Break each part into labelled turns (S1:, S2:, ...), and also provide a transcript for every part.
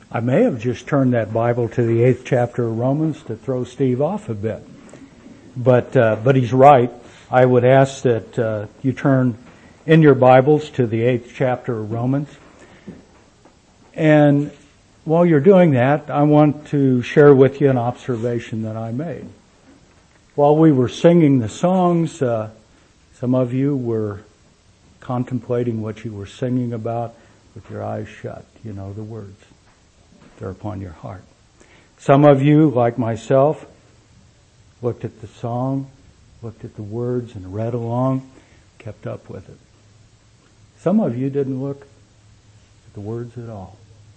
S1: I may have just turned that Bible to the 8th chapter of Romans to throw Steve off a bit. But he's right. I would ask that you turn in your Bibles to the 8th chapter of Romans. And while you're doing that, I want to share with you an observation that I made. While we were singing the songs, some of you were contemplating what you were singing about with your eyes shut. You know the words. They're upon your heart. Some of you, like myself, looked at the song, looked at the words and read along, kept up with it. Some of you didn't look at the words at all.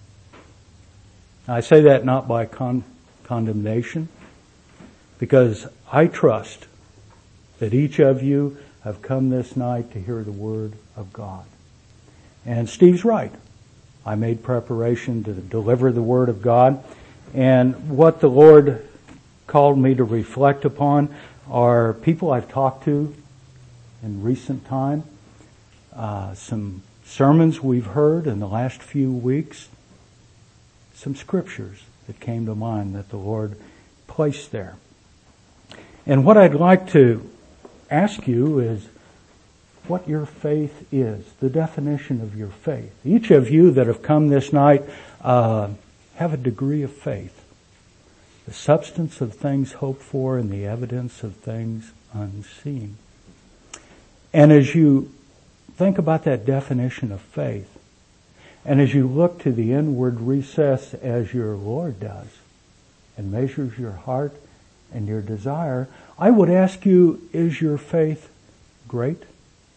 S1: I say that not by condemnation, because I trust that each of you have come this night to hear the Word of God. And Steve's right. I made preparation to deliver the Word of God. And what the Lord called me to reflect upon are people I've talked to in recent time, some sermons we've heard in the last few weeks, some scriptures that came to mind that the Lord placed there. And what I'd like to ask you is what your faith is, the definition of your faith. Each of you that have come this night have a degree of faith. The substance of things hoped for and the evidence of things unseen. And as you think about that definition of faith, and as you look to the inward recess as your Lord does, and measures your heart and your desire, I would ask you, is your faith great?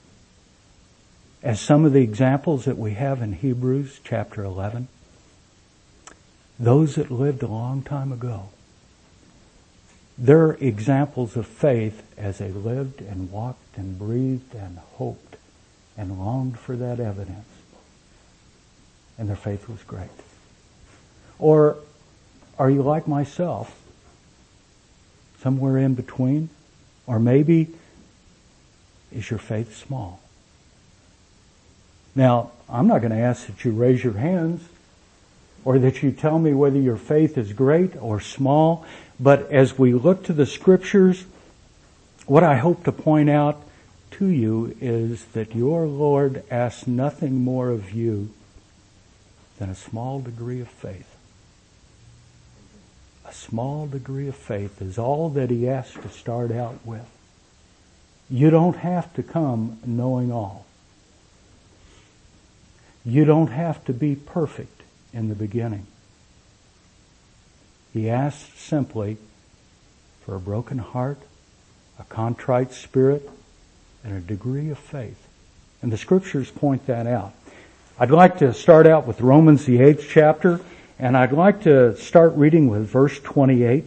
S1: As some of the examples that we have in Hebrews chapter 11, those that lived a long time ago, they're examples of faith as they lived and walked and breathed and hoped and longed for that evidence. And their faith was great. Or are you like myself, somewhere in between? Or maybe is your faith small? Now, I'm not going to ask that you raise your hands or that you tell me whether your faith is great or small, but as we look to the Scriptures, what I hope to point out to you is that your Lord asks nothing more of you than a small degree of faith. A small degree of faith is all that He asks to start out with. You don't have to come knowing all. You don't have to be perfect in the beginning. He asks simply for a broken heart, a contrite spirit, and a degree of faith. And the Scriptures point that out. I'd like to start out with Romans the 8th chapter, and I'd like to start reading with verse 28.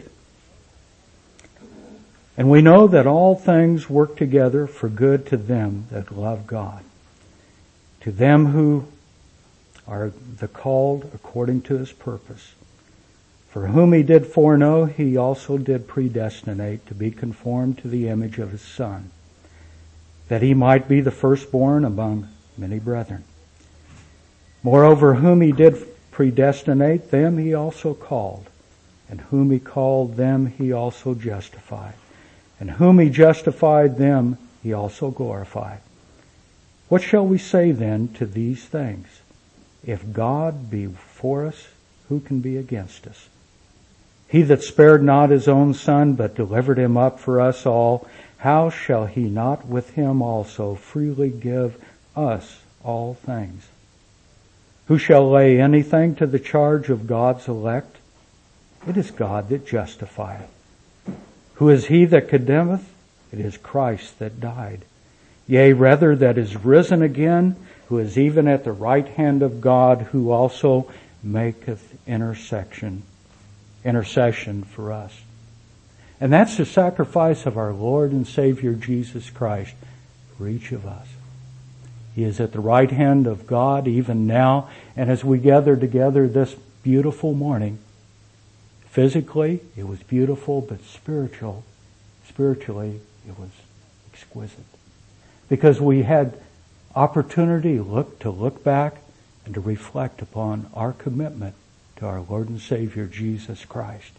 S1: And we know that all things work together for good to them that love God, to them who are the called according to His purpose. For whom He did foreknow, He also did predestinate to be conformed to the image of His Son, that He might be the firstborn among many brethren. Moreover, whom He did predestinate, them He also called. And whom He called, them He also justified. And whom He justified, them He also glorified. What shall we say then to these things? If God be for us, who can be against us? He that spared not His own Son, but delivered Him up for us all, how shall He not with Him also freely give us all things? Who shall lay anything to the charge of God's elect? It is God that justifieth. Who is he that condemneth? It is Christ that died. Yea, rather that is risen again, who is even at the right hand of God, who also maketh intercession for us. And that's the sacrifice of our Lord and Savior Jesus Christ for each of us. He is at the right hand of God even now, and as we gather together this beautiful morning, physically it was beautiful, but spiritually it was exquisite. Because we had opportunity to look back and to reflect upon our commitment to our Lord and Savior Jesus Christ.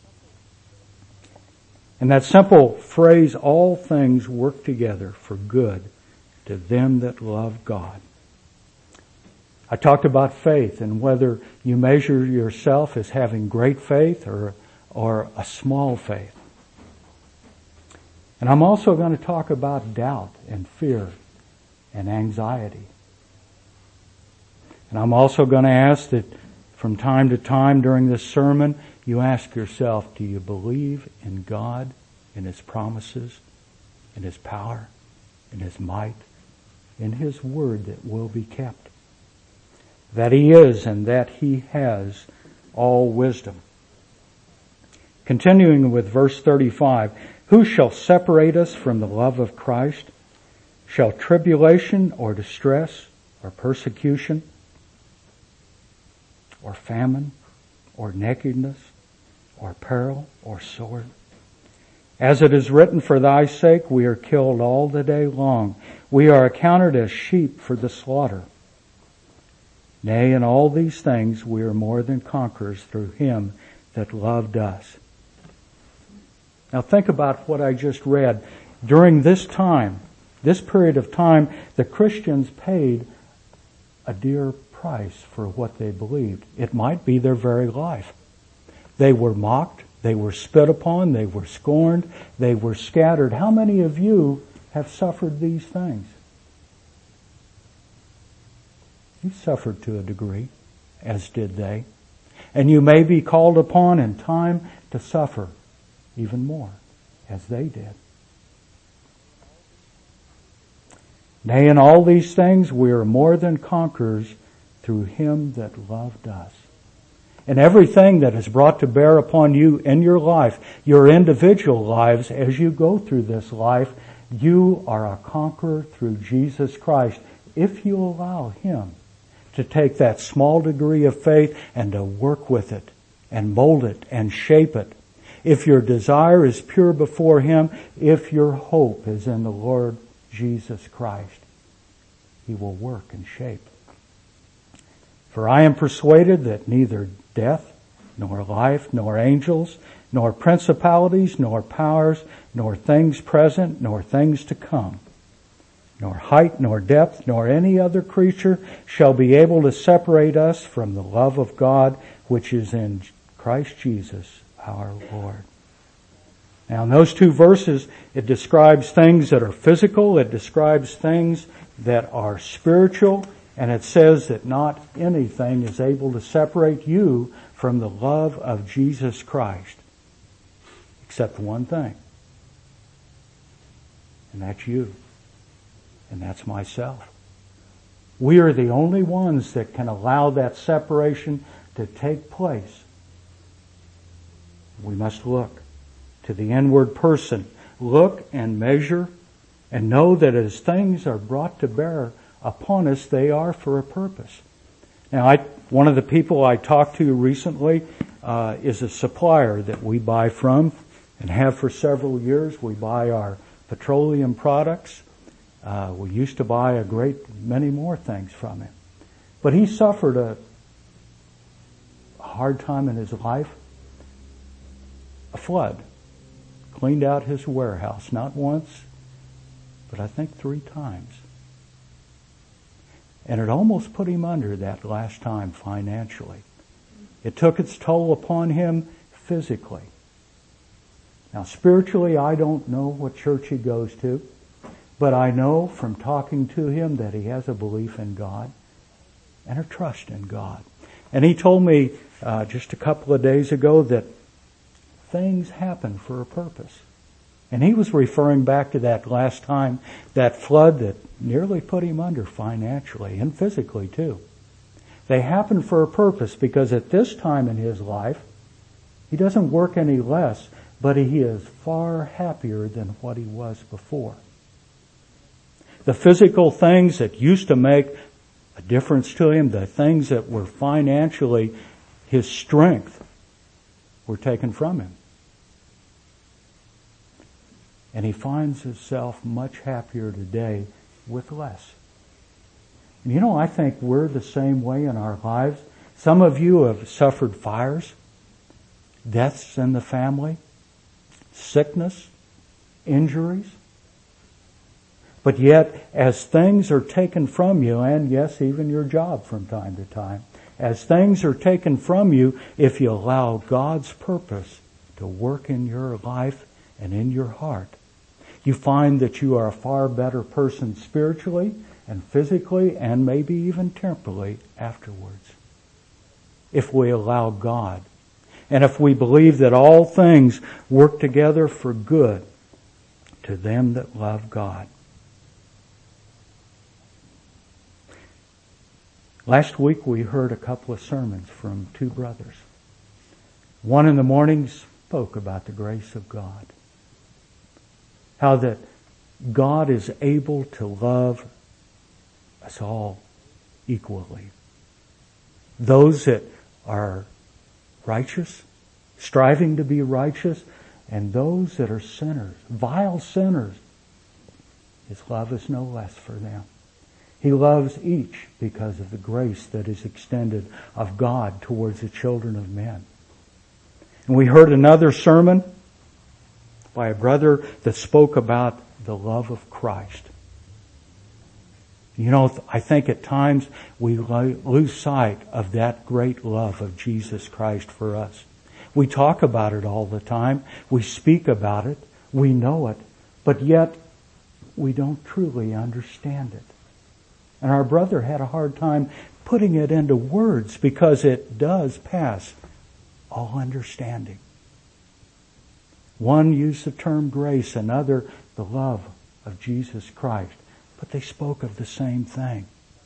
S1: And that simple phrase, all things work together for good to them that love God. I talked about faith and whether you measure yourself as having great faith or a small faith. And I'm also going to talk about doubt and fear and anxiety. And I'm also going to ask that from time to time during this sermon, you ask yourself, do you believe in God, in His promises, in His power, in His might, in His word that will be kept? That He is and that He has all wisdom. Continuing with verse 35, who shall separate us from the love of Christ? Shall tribulation or distress or persecution or famine or nakedness or peril or sword? As it is written, for thy sake we are killed all the day long. We are accounted as sheep for the slaughter. Nay, in all these things we are more than conquerors through Him that loved us. Now think about what I just read. During this time, this period of time, the Christians paid a dear price for what they believed. It might be their very life. They were mocked, they were spit upon, they were scorned, they were scattered. How many of you have suffered these things? You suffered to a degree, as did they. And you may be called upon in time to suffer even more, as they did. Nay, in all these things we are more than conquerors through Him that loved us. And everything that is brought to bear upon you in your life, your individual lives, as you go through this life, you are a conqueror through Jesus Christ, if you allow Him to take that small degree of faith and to work with it and mold it and shape it. If your desire is pure before Him, if your hope is in the Lord Jesus Christ, He will work and shape. For I am persuaded that neither death, nor life, nor angels, nor principalities, nor powers, nor things present, nor things to come, nor height, nor depth, nor any other creature shall be able to separate us from the love of God which is in Christ Jesus our Lord. Now in those two verses, it describes things that are physical, it describes things that are spiritual, and it says that not anything is able to separate you from the love of Jesus Christ, except one thing, and that's you, and that's myself. We are the only ones that can allow that separation to take place. We must look to the inward person. Look and measure and know that as things are brought to bear upon us, they are for a purpose. Now, one of the people I talked to recently is a supplier that we buy from and have for several years. We buy our petroleum products. We used to buy a great many more things from him. But he suffered a hard time in his life. A flood cleaned out his warehouse, not once, but I think 3 times. And it almost put him under that last time financially. It took its toll upon him physically. Now spiritually, I don't know what church he goes to, but I know from talking to him that he has a belief in God and a trust in God. And he told me just a couple of days ago that things happen for a purpose. And he was referring back to that last time, that flood that nearly put him under financially and physically too. They happen for a purpose because at this time in his life, he doesn't work any less, but he is far happier than what he was before. The physical things that used to make a difference to him, the things that were financially his strength, were taken from him. And he finds himself much happier today with less. And I think we're the same way in our lives. Some of you have suffered fires, deaths in the family, sickness, injuries. But yet, as things are taken from you, and yes, even your job from time to time, as things are taken from you, if you allow God's purpose to work in your life and in your heart, you find that you are a far better person spiritually and physically and maybe even temporally afterwards. If we allow God, and if we believe that all things work together for good to them that love God. Last week we heard a couple of sermons from two brothers. One in the morning spoke about the grace of God. How that God is able to love us all equally. Those that are righteous, striving to be righteous, and those that are sinners, vile sinners. His love is no less for them. He loves each because of the grace that is extended of God towards the children of men. And we heard another sermon by a brother that spoke about the love of Christ. You know, I think at times we lose sight of that great love of Jesus Christ for us. We talk about it all the time. We speak about it. We know it. But yet, we don't truly understand it. And our brother had a hard time putting it into words because it does pass all understanding. One used the term grace, another the love of Jesus Christ. But they spoke of the same thing.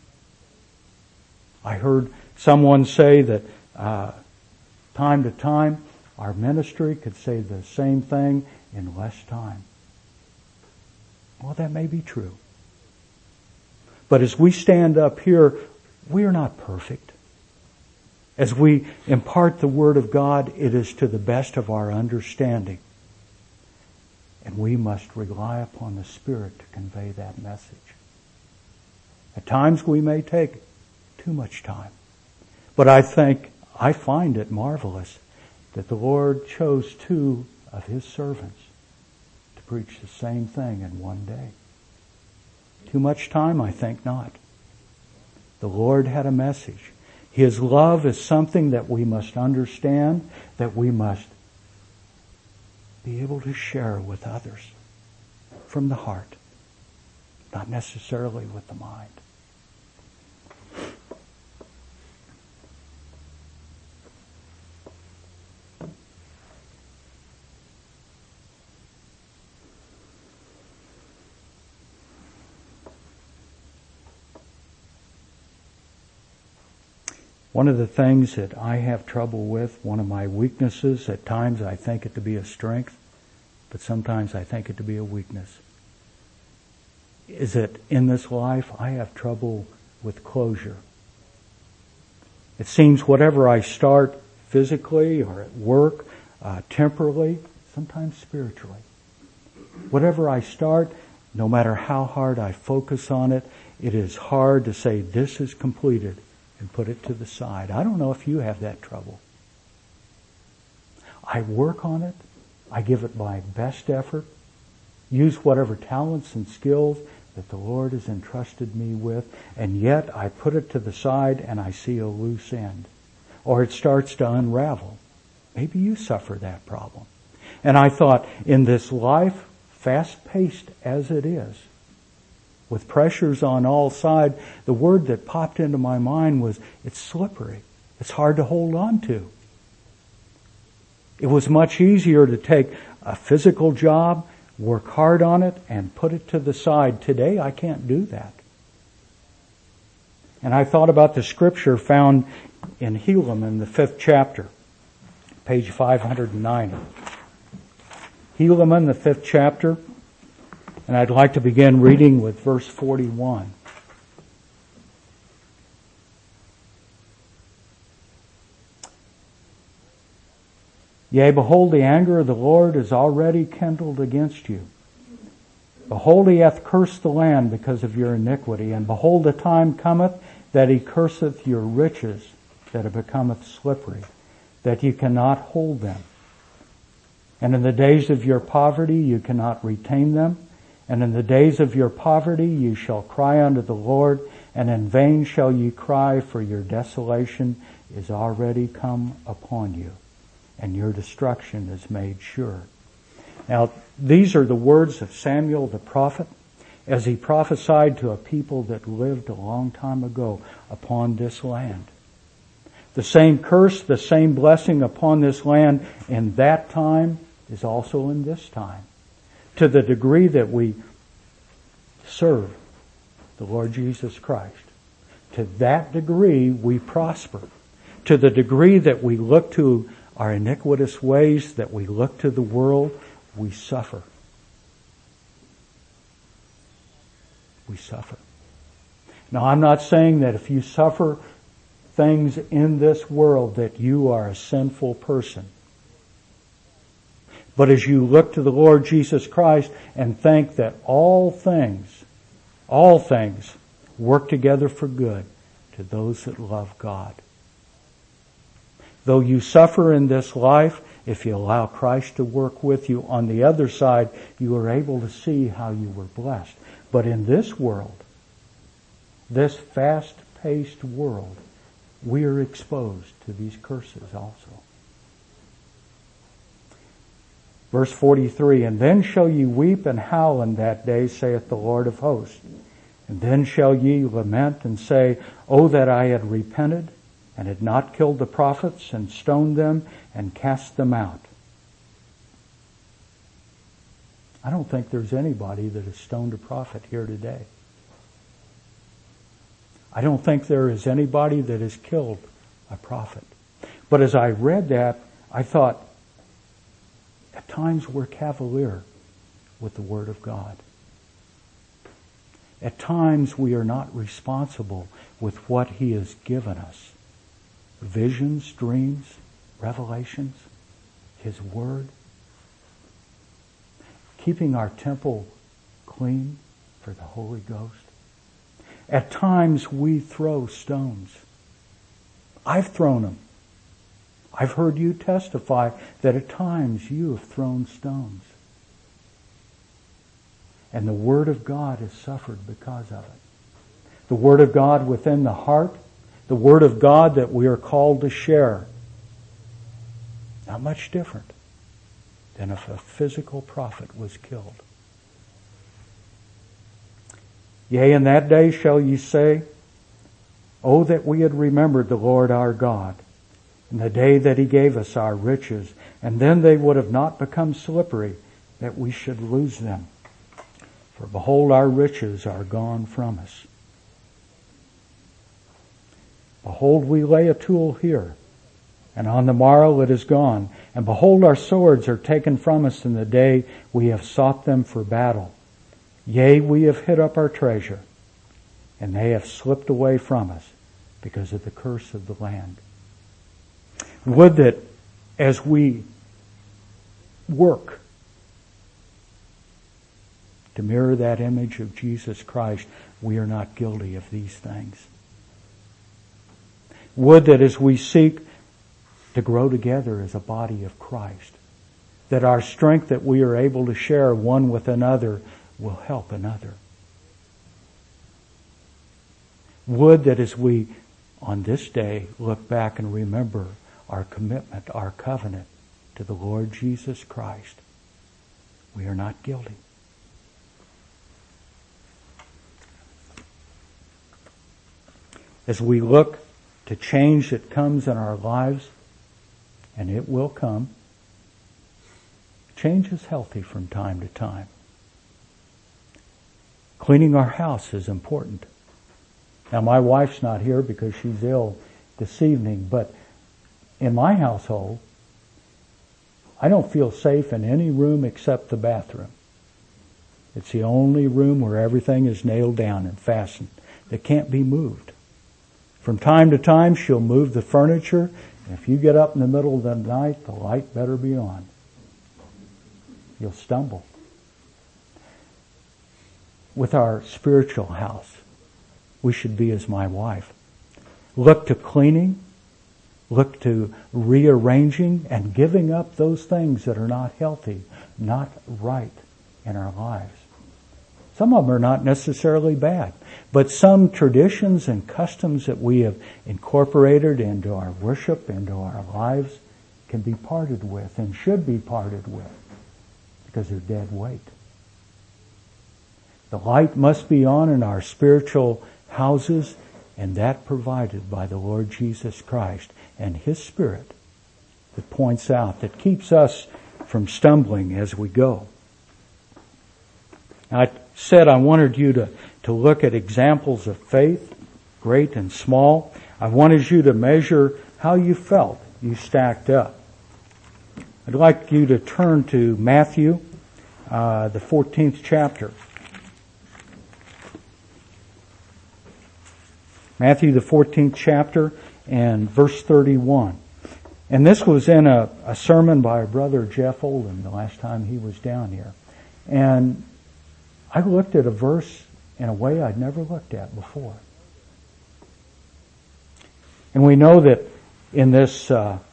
S1: I heard someone say that time to time our ministry could say the same thing in less time. Well, that may be true. But as we stand up here, we are not perfect. As we impart the Word of God, it is to the best of our understanding. And we must rely upon the Spirit to convey that message. At times we may take too much time. But I find it marvelous that the Lord chose two of His servants to preach the same thing in one day. Too much time? I think not. The Lord had a message. His love is something that we must understand, that we must be able to share with others from the heart, not necessarily with the mind. One of the things that I have trouble with, one of my weaknesses, at times I think it to be a strength, but sometimes I think it to be a weakness, is that in this life I have trouble with closure. It seems whatever I start physically or at work, temporally, sometimes spiritually, whatever I start, no matter how hard I focus on it, it is hard to say this is completed and put it to the side. I don't know if you have that trouble. I work on it. I give it my best effort. Use whatever talents and skills that the Lord has entrusted me with, and yet I put it to the side and I see a loose end. Or it starts to unravel. Maybe you suffer that problem. And I thought, in this life, fast-paced as it is, with pressures on all sides, the word that popped into my mind was, it's slippery. It's hard to hold on to. It was much easier to take a physical job, work hard on it, and put it to the side. Today, I can't do that. And I thought about the scripture found in Helaman, the 5th chapter, page 509. Helaman, the 5th chapter. And I'd like to begin reading with verse 41. Yea, behold, the anger of the Lord is already kindled against you. Behold, He hath cursed the land because of your iniquity. And behold, the time cometh that He curseth your riches, that it becometh slippery, that you cannot hold them. And in the days of your poverty you cannot retain them. And in the days of your poverty you shall cry unto the Lord, and in vain shall ye cry, for your desolation is already come upon you, and your destruction is made sure. Now, these are the words of Samuel the prophet as he prophesied to a people that lived a long time ago upon this land. The same curse, the same blessing upon this land in that time is also in this time. To the degree that we serve the Lord Jesus Christ, to that degree we prosper. To the degree that we look to our iniquitous ways, that we look to the world, we suffer. We suffer. Now, I'm not saying that if you suffer things in this world that you are a sinful person. But as you look to the Lord Jesus Christ and think that all things work together for good to those that love God. Though you suffer in this life, if you allow Christ to work with you on the other side, you are able to see how you were blessed. But in this world, this fast-paced world, we are exposed to these curses also. Verse 43, and then shall ye weep and howl in that day, saith the Lord of hosts. And then shall ye lament and say, O that I had repented, and had not killed the prophets, and stoned them, and cast them out. I don't think there's anybody that has stoned a prophet here today. I don't think there is anybody that has killed a prophet. But as I read that, I thought, at times we're cavalier with the Word of God. At times we are not responsible with what He has given us. Visions, dreams, revelations, His Word. Keeping our temple clean for the Holy Ghost. At times we throw stones. I've thrown them. I've heard you testify that at times you have thrown stones. And the Word of God has suffered because of it. The Word of God within the heart, the Word of God that we are called to share. Not much different than if a physical prophet was killed. Yea, in that day shall ye say, O that we had remembered the Lord our God, in the day that He gave us our riches, and then they would have not become slippery, that we should lose them. For behold, our riches are gone from us. Behold, we lay a tool here, and on the morrow it is gone. And behold, our swords are taken from us in the day we have sought them for battle. Yea, we have hid up our treasure, and they have slipped away from us because of the curse of the land. Would that as we work to mirror that image of Jesus Christ, we are not guilty of these things. Would that as we seek to grow together as a body of Christ, that our strength that we are able to share one with another will help another. Would that as we, on this day, look back and remember our commitment, our covenant to the Lord Jesus Christ, we are not guilty. As we look to change that comes in our lives, and it will come, change is healthy from time to time. Cleaning our house is important. Now, my wife's not here because she's ill this evening, but in my household, I don't feel safe in any room except the bathroom. It's the only room where everything is nailed down and fastened that can't be moved. From time to time, she'll move the furniture, and if you get up in the middle of the night, the light better be on. You'll stumble. With our spiritual house, we should be as my wife. Look to cleaning look to rearranging and giving up those things that are not healthy, not right in our lives. Some of them are not necessarily bad, but some traditions and customs that we have incorporated into our worship, into our lives, can be parted with and should be parted with because they're dead weight. The light must be on in our spiritual houses, and that provided by the Lord Jesus Christ and His Spirit that points out, that keeps us from stumbling as we go. I said I wanted you to look at examples of faith, great and small. I wanted you to measure how you felt you stacked up. I'd like you to turn to Matthew, the 14th chapter. Matthew, the 14th chapter, and verse 31. And this was in a sermon by our brother Jeff Olden the last time he was down here. And I looked at a verse in a way I'd never looked at before. And we know that in this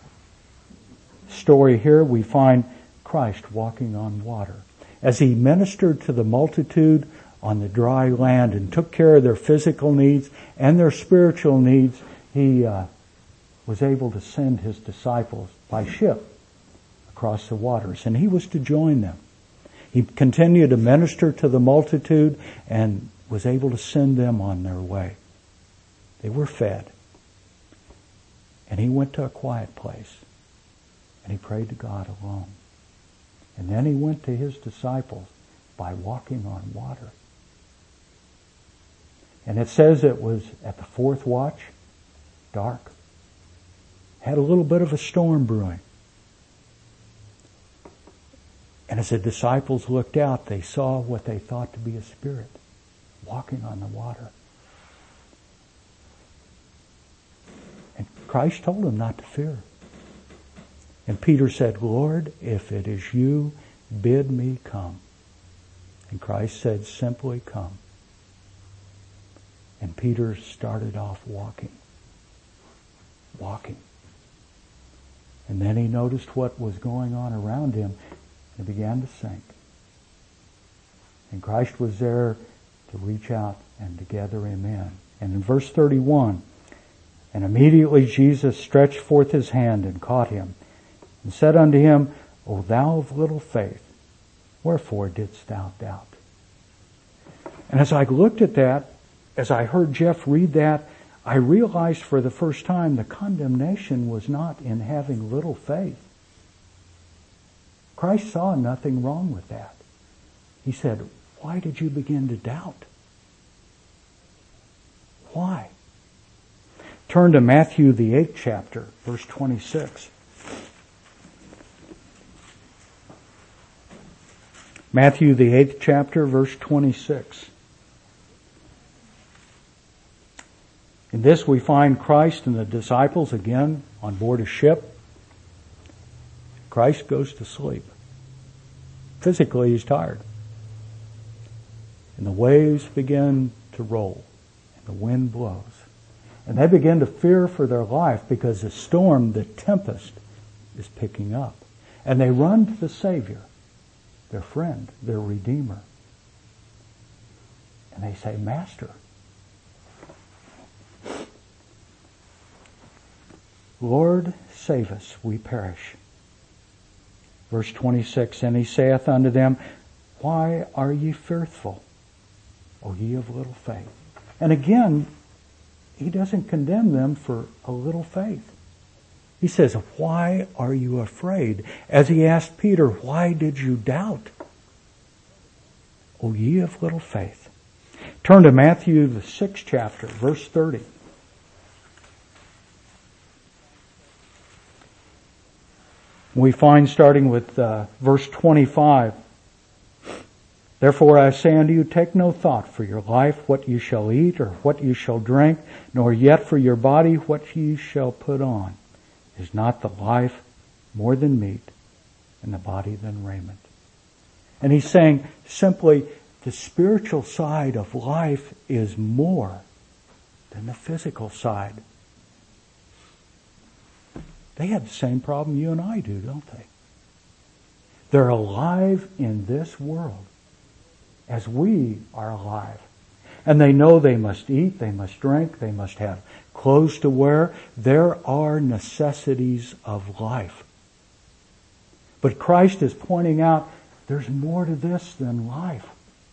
S1: story here, we find Christ walking on water. As He ministered to the multitude on the dry land and took care of their physical needs and their spiritual needs, He was able to send His disciples by ship across the waters, and He was to join them. He continued to minister to the multitude and was able to send them on their way. They were fed. And He went to a quiet place and He prayed to God alone. And then He went to His disciples by walking on water. And it says it was at the fourth watch, dark. Had a little bit of a storm brewing. And as the disciples looked out, they saw what they thought to be a spirit walking on the water. And Christ told them not to fear. And Peter said, Lord, if it is you, bid me come. And Christ said, simply come. And Peter started off walking. And then he noticed what was going on around him and began to sink. And Christ was there to reach out and to gather him in. And in verse 31, and immediately Jesus stretched forth His hand and caught him and said unto him, O thou of little faith, wherefore didst thou doubt? And as I looked at that, as I heard Jeff read that, I realized for the first time the condemnation was not in having little faith. Christ saw nothing wrong with that. He said, why did you begin to doubt? Why? Turn to Matthew, the 8th chapter, verse 26. Matthew, the 8th chapter, verse 26. In this we find Christ and the disciples again on board a ship. Christ goes to sleep. Physically, He's tired. And the waves begin to roll, and the wind blows. And they begin to fear for their life because the storm, the tempest, is picking up. And they run to the Savior, their friend, their Redeemer. And they say, Master, Lord, save us, we perish. Verse 26, and He saith unto them, why are ye fearful, O ye of little faith? And again, He doesn't condemn them for a little faith. He says, why are you afraid? As He asked Peter, why did you doubt? O ye of little faith. Turn to Matthew, the 6th chapter, verse 30. We find starting with verse 25, therefore I say unto you, take no thought for your life, what you shall eat or what you shall drink, nor yet for your body, what ye shall put on. Is not the life more than meat, and the body than raiment? And He's saying simply, the spiritual side of life is more than the physical side. They have the same problem you and I do, don't they? They're alive in this world as we are alive. And they know they must eat, they must drink, they must have clothes to wear. There are necessities of life. But Christ is pointing out there's more to this than life.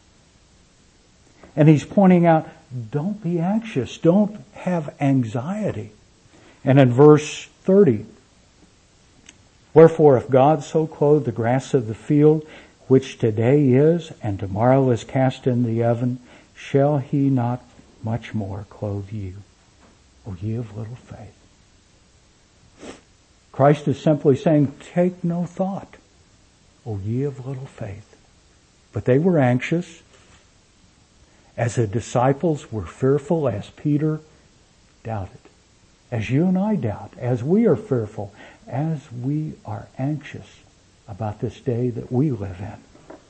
S1: And He's pointing out, don't be anxious, don't have anxiety. And in verse 30, wherefore if God so clothe the grass of the field, which today is and tomorrow is cast in the oven, shall He not much more clothe you, O ye of little faith? Christ is simply saying, take no thought, O ye of little faith. But they were anxious, as the disciples were fearful, as Peter doubted, as you and I doubt, as we are fearful, as we are anxious about this day that we live in.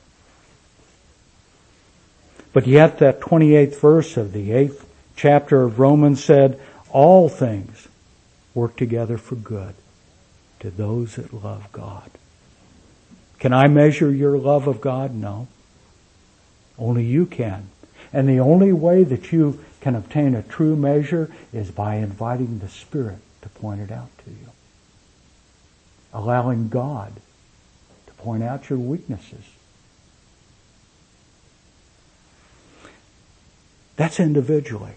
S1: But yet that 28th verse of the 8th chapter of Romans said, all things work together for good to those that love God. Can I measure your love of God? No. Only you can. And the only way that you can obtain a true measure is by inviting the Spirit to point it out to you. Allowing God to point out your weaknesses. That's individually.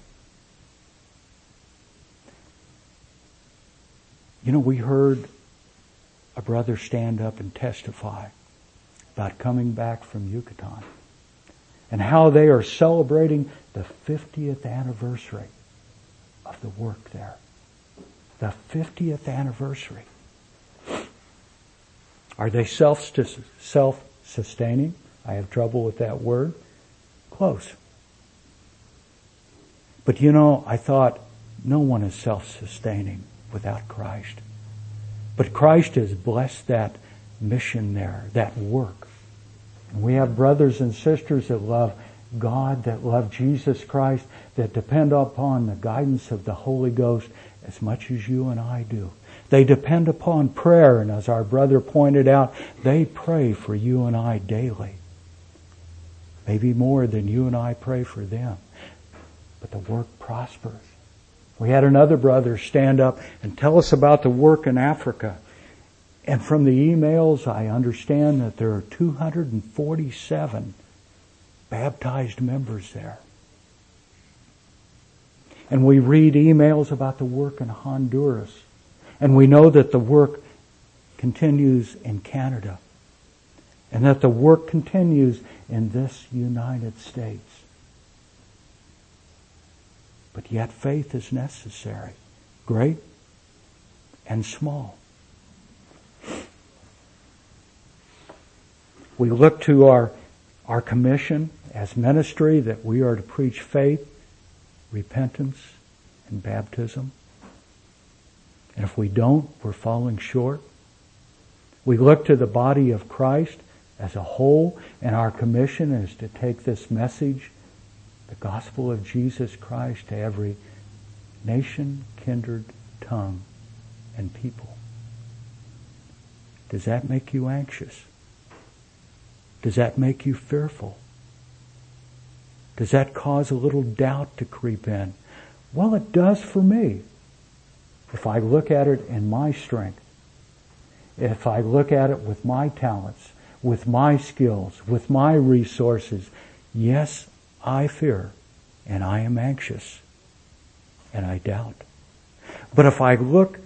S1: You know, we heard a brother stand up and testify about coming back from Yucatan and how they are celebrating the 50th anniversary of the work there. The 50th anniversary. Are they self-sustaining? I have trouble with that word. Close. But you know, I thought no one is self-sustaining without Christ. But Christ has blessed that mission there, that work. And we have brothers and sisters that love God, that love Jesus Christ, that depend upon the guidance of the Holy Ghost as much as you and I do. They depend upon prayer, and as our brother pointed out, they pray for you and I daily. Maybe more than you and I pray for them. But the work prospers. We had another brother stand up and tell us about the work in Africa. And from the emails, I understand that there are 247 baptized members there. And we read emails about the work in Honduras. And we know that the work continues in Canada. And that the work continues in this United States. But yet faith is necessary, great and small. We look to our commission as ministry that we are to preach faith, repentance, and baptism. And if we don't, we're falling short. We look to the body of Christ as a whole, and our commission is to take this message, the gospel of Jesus Christ, to every nation, kindred, tongue, and people. Does that make you anxious? Does that make you fearful? Does that cause a little doubt to creep in? Well, it does for me. If I look at it in my strength, if I look at it with my talents, with my skills, with my resources, yes, I fear, and I am anxious, and I doubt. But if I look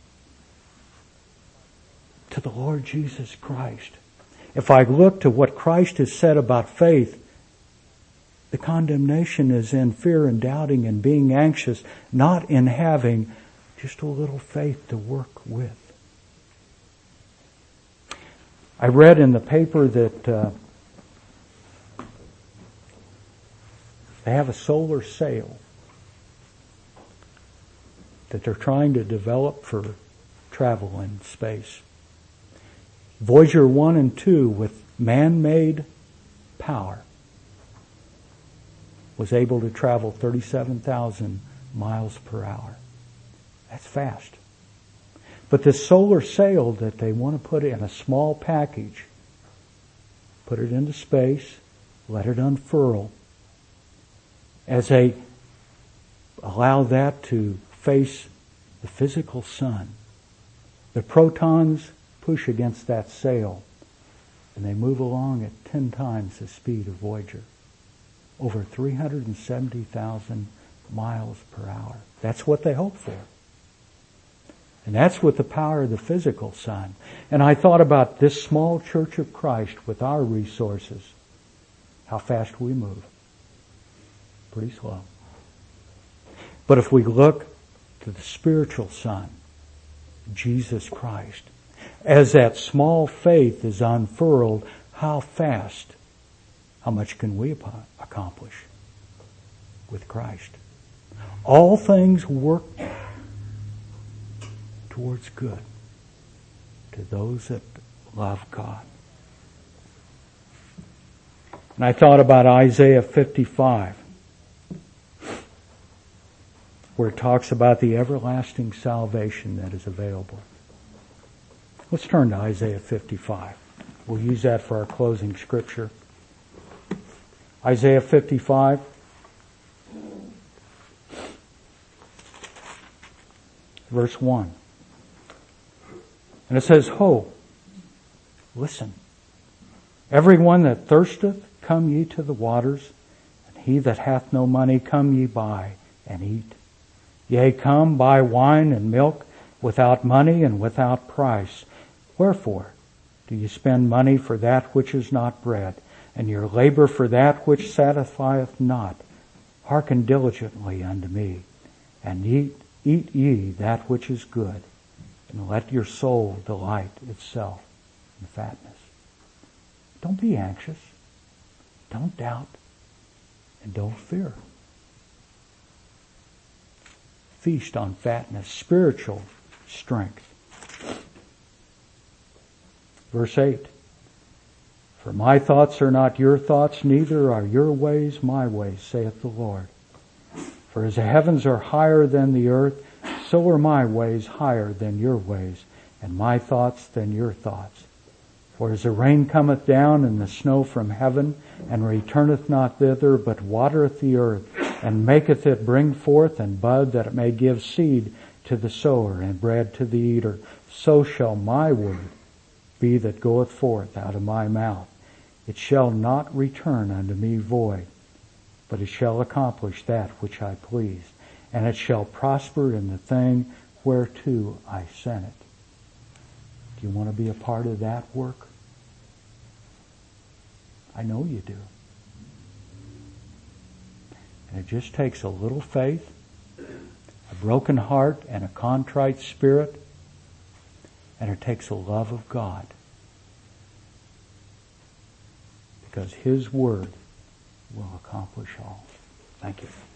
S1: to the Lord Jesus Christ, if I look to what Christ has said about faith, the condemnation is in fear and doubting and being anxious, not in having just a little faith to work with. I read in the paper that they have a solar sail that they're trying to develop for travel in space. Voyager 1 and 2, with man-made power, was able to travel 37,000 miles per hour. That's fast. But this solar sail that they want to put in a small package, put it into space, let it unfurl, as they allow that to face the physical sun, the protons push against that sail, and they move along at 10 times the speed of Voyager, over 370,000 miles per hour. That's what they hope for. And that's with the power of the physical sun. And I thought about this small Church of Christ with our resources, how fast we move. Pretty slow. But if we look to the spiritual sun, Jesus Christ, as that small faith is unfurled, how fast, how much can we accomplish with Christ? All things work towards good to those that love God. And I thought about Isaiah 55, where it talks about the everlasting salvation that is available. Let's turn to Isaiah 55. We'll use that for our closing scripture. Isaiah 55. Verse 1. And it says, Ho, listen, everyone that thirsteth, come ye to the waters, and he that hath no money, come ye buy and eat. Yea, come, buy wine and milk without money and without price. Wherefore do ye spend money for that which is not bread, and your labor for that which satisfieth not? Hearken diligently unto me, and eat ye that which is good, and let your soul delight itself in fatness. Don't be anxious. Don't doubt. And don't fear. Feast on fatness, spiritual strength. Verse 8. For my thoughts are not your thoughts, neither are your ways my ways, saith the Lord. For as the heavens are higher than the earth, so are my ways higher than your ways, and my thoughts than your thoughts. For as the rain cometh down and the snow from heaven, and returneth not thither, but watereth the earth, and maketh it bring forth and bud, that it may give seed to the sower and bread to the eater, so shall my word be that goeth forth out of my mouth. It shall not return unto me void, but it shall accomplish that which I please, and it shall prosper in the thing whereto I sent it. Do you want to be a part of that work? I know you do. And it just takes a little faith, a broken heart, and a contrite spirit, and it takes the love of God. Because His Word will accomplish all. Thank you.